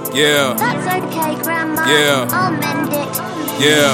Yeah. That's okay, Grandma. Yeah. I'll mend it. Yeah.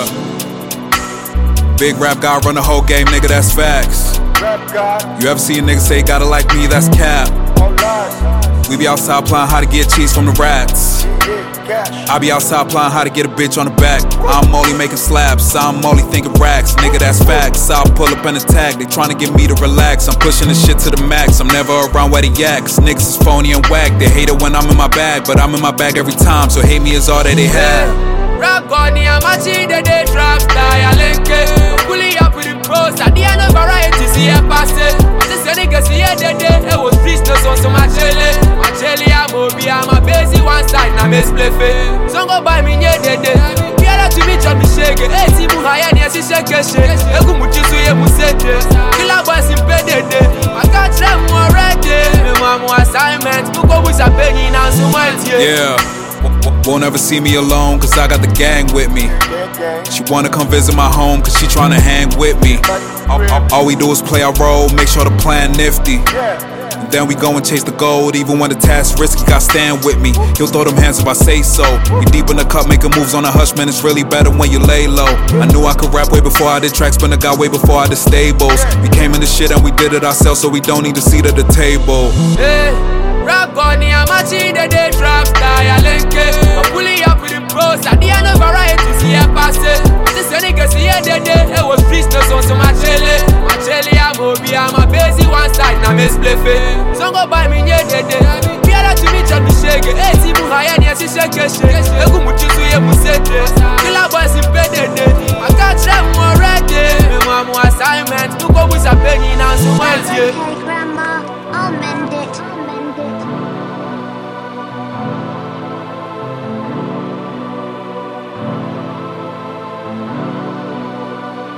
Big rap guy run the whole game, nigga, that's facts. Rap God, You ever see a nigga say gotta like me, that's cap. all lies, We be outside applying how to get cheese from the rats. cash. I be outside applying how to get a bitch on the back. I'm only making slabs, I'm only thinking racks. Nigga, that's facts. I'll pull up in his tag. They tryna get me to relax. I'm pushing this shit to the max. I'm never around where the yaks. Niggas is phony and whack. They hate it when I'm in my bag, but I'm in my bag every time. So hate me is all that they have. Rap God, ni amachi de trap style lenke. Pulling up with the pros, at the end of variety, see a pass it. This nigga see a dead it was business on some jelly. My jelly, I'm a busy one side, now me split it. So go buy me near dead. Get out to me, John me shake it. Hey, see, Muhaya, ni a shake a shake. Egu muchisu ye musete. Killer boys in bed. I got them already. My assignment, to go with a penny now, so much. Yeah. Won't ever see me alone, cause I got the gang with me. She wanna come visit my home, cause she tryna hang with me. All we do is play our role, make sure the plan nifty. And then we go and chase the gold, even when the task risky, got stand with me. He'll throw them hands if I say so. We deep in the cup, making moves on a hush, man, it's really better when you lay low. I knew I could rap way before I did tracks, but I got way before I did stables. We came in the shit and we did it ourselves, so we don't need a seat at the table. Hey, rap God, ni amachi de trap style lenke. I'm pulling up with the pros, at the end of variety, see a pass it. This nigga see a dead it was business on some jelly. My jelly, I'm a busy one side, now me split it. So go buy me near dead. Get out to me, John me shake it. Hey, see, Muhaya, ni a shake a shake. Egu muchisu ye musete. Killer boys in bed. I got them already. My assignment, to go with a penny now, so much. That's okay, Grandma. I'll mend it.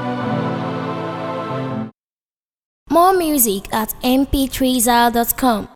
More music at mp3zal.com.